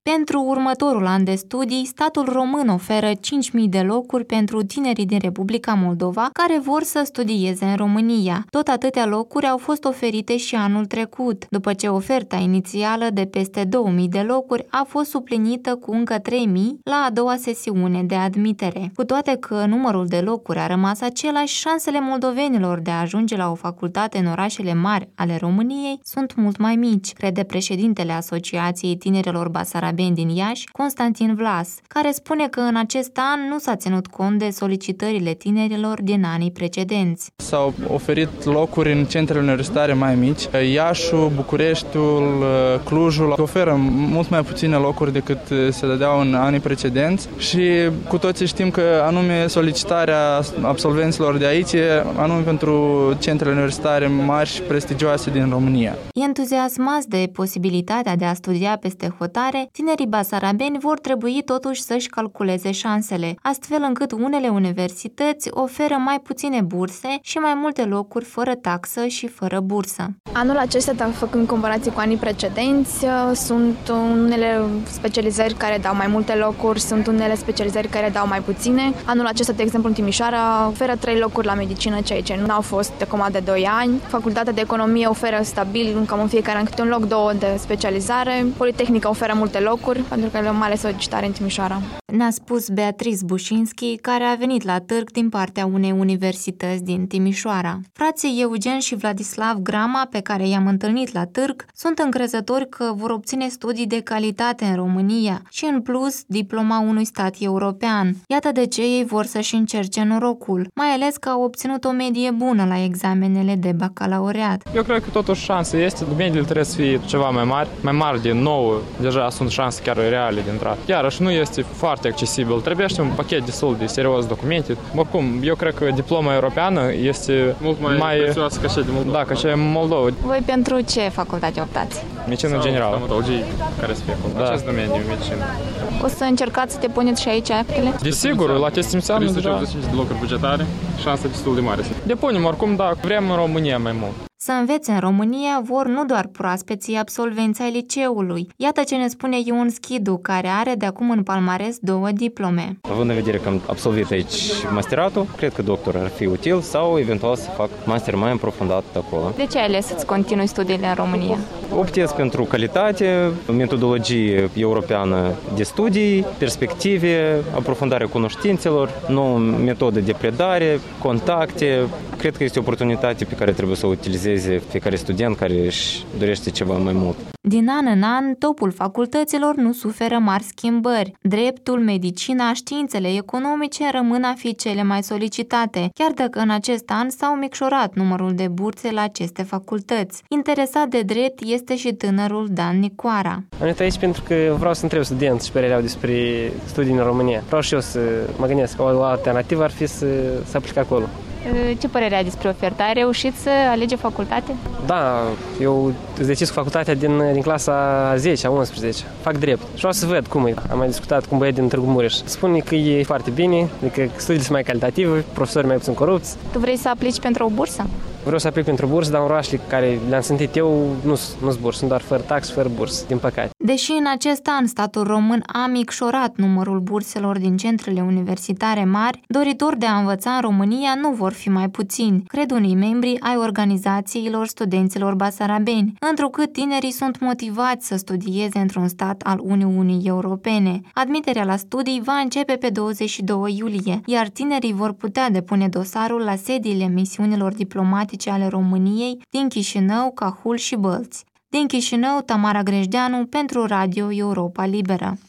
Pentru următorul an de studii, statul român oferă 5.000 de locuri pentru tinerii din Republica Moldova care vor să studieze în România. Tot atâtea locuri au fost oferite și anul trecut, după ce oferta inițială de peste 2.000 de locuri a fost suplinită cu încă 3.000 la a doua sesiune de admitere. Cu toate că numărul de locuri a rămas același, șansele moldovenilor de a ajunge la o facultate în orașele mari ale României sunt mult mai mici, crede președintele Asociației Tinerilor Basarabeni din Iași, Constantin Vlas, care spune că în acest an nu s-a ținut cont de solicitările tinerilor din anii precedenți. S-au oferit locuri în centrele universitare mai mici. Iașul, Bucureștiul, Clujul oferă mult mai puține locuri decât se dădeau în anii precedenți și cu toții știm că anume solicitarea absolvenților de aici e anume pentru centrele universitare mari și prestigioase din România. Entuziasmați de posibilitatea de a studia peste hotare, tinerii basarabeni vor trebui totuși să-și calculeze șansele, astfel încât unele universități oferă mai puține burse și mai multe locuri fără taxă și fără bursă. Anul acesta, făcând comparații cu anii precedenți, sunt unele specializări care dau mai multe locuri, sunt unele specializări care dau mai puține. Anul acesta, de exemplu, în Timișoara oferă 3 locuri la medicină, ceea ce nu au fost de acum de 2 ani. Facultatea de Economie oferă stabil, cam în fiecare an câte un loc, 2 de specializare. Politehnica oferă multe locuri, pentru că e o mare solicitare în Timișoara. Ne-a spus Beatrice Bușinski, care a venit la târg din partea unei universități din Timișoara. Frații Eugen și Vladislav Grama, pe care i-am întâlnit la târg, sunt încrezători că vor obține studii de calitate în România și, în plus, diploma unui stat european. Iată de ce ei vor să-și încerce norocul, mai ales că au obținut o medie bună la examenele de bacalaureat. Eu cred că totuși șanse este, mediile trebuie să fie ceva mai mari de 9, deja sunt șanse chiar reale de intrare. Iarăși nu este foarte accesibil, trebuie un pachet destul de serios documente. Oricum, eu cred că diploma europeană este mult mai prețioasă ca cea de Moldova. Da, ca cea de Moldova. Voi pentru ce facultate optați? Medicină generală. Stomatologie, care să fie acolo. Da. Acest domeniu, medicină. O să încercați să te puneți și aici actele? Desigur, la test înseamnă, 385 de locuri bugetare, șansa destul de mare. Depunem oricum, da, vrem în România mai mult. Să învețe în România vor nu doar proaspeții absolvenți ai liceului. Iată ce ne spune Ion Schidu, care are de acum în palmares 2 diplome. Având în vedere că am absolvit aici masteratul, cred că doctor ar fi util sau eventual să fac master mai aprofundat acolo. De ce ai ales să-ți continui studiile în România? Optez pentru calitate, metodologie europeană de studii, perspective, aprofundarea cunoștințelor, nouă metodă de predare, contacte. Cred că este o oportunitate pe care trebuie să o utilizeze fiecare student care își dorește ceva mai mult. Din an în an, topul facultăților nu suferă mari schimbări. Dreptul, medicina, științele economice rămân a fi cele mai solicitate, chiar dacă în acest an s-au micșorat numărul de burse la aceste facultăți. Interesat de drept este și tânărul Dan Nicoara. Am venit aici pentru că vreau să întreb studenți și părerea despre studii în România. Vreau și eu să mă gândesc că o alternativă ar fi să aplic acolo. Ce părere ai despre ofertă? Ai reușit să alegi facultate? Da, eu decis cu facultatea din clasa 10, a 11. Fac drept. Și vreau să văd cum e. Am mai discutat cu un băiat din Târgu Mureș. Spune că e foarte bine, adică studiile sunt mai calitative, profesorii mai puțin corupți. Tu vrei să aplici pentru o bursă? Vreau să aplic pentru bursă, dar în orașele care le-am simțit eu nu sunt bursă, sunt doar fără tax, fără bursă, din păcate. Deși în acest an statul român a micșorat numărul burselor din centrele universitare mari, doritori de a învăța în România nu vor fi mai puțini, cred unii membri ai organizațiilor studenților basarabeni, întrucât tinerii sunt motivați să studieze într-un stat al Uniunii Europene. Admiterea la studii va începe pe 22 iulie, iar tinerii vor putea depune dosarul la sediile misiunilor diplomatice ale României din Chișinău, Cahul și Bălți. Din Chișinău, Tamara Grejdeanu pentru Radio Europa Liberă.